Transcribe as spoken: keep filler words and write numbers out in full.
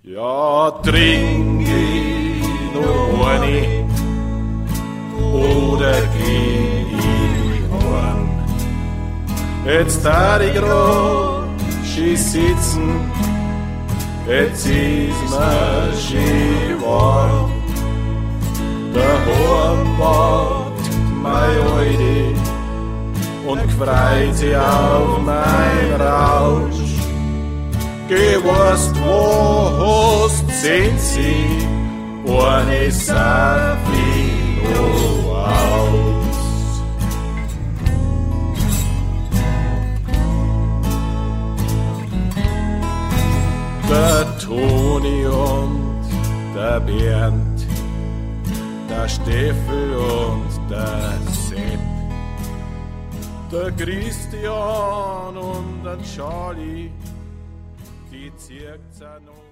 Ja, trink ich noch eine oder geh ich heim? Jetzt da ich grad schön sitzen, jetzt ist mir schön warm. Daheim wartet meine Alte und freut sich auf mein Rausch. Geh, weißt, wo hast sind sie, ohne Safi aus. Der Toni und der Bernd, der Steffel und der Sepp, der Christian und der Charlie, die zirkt's auch noch.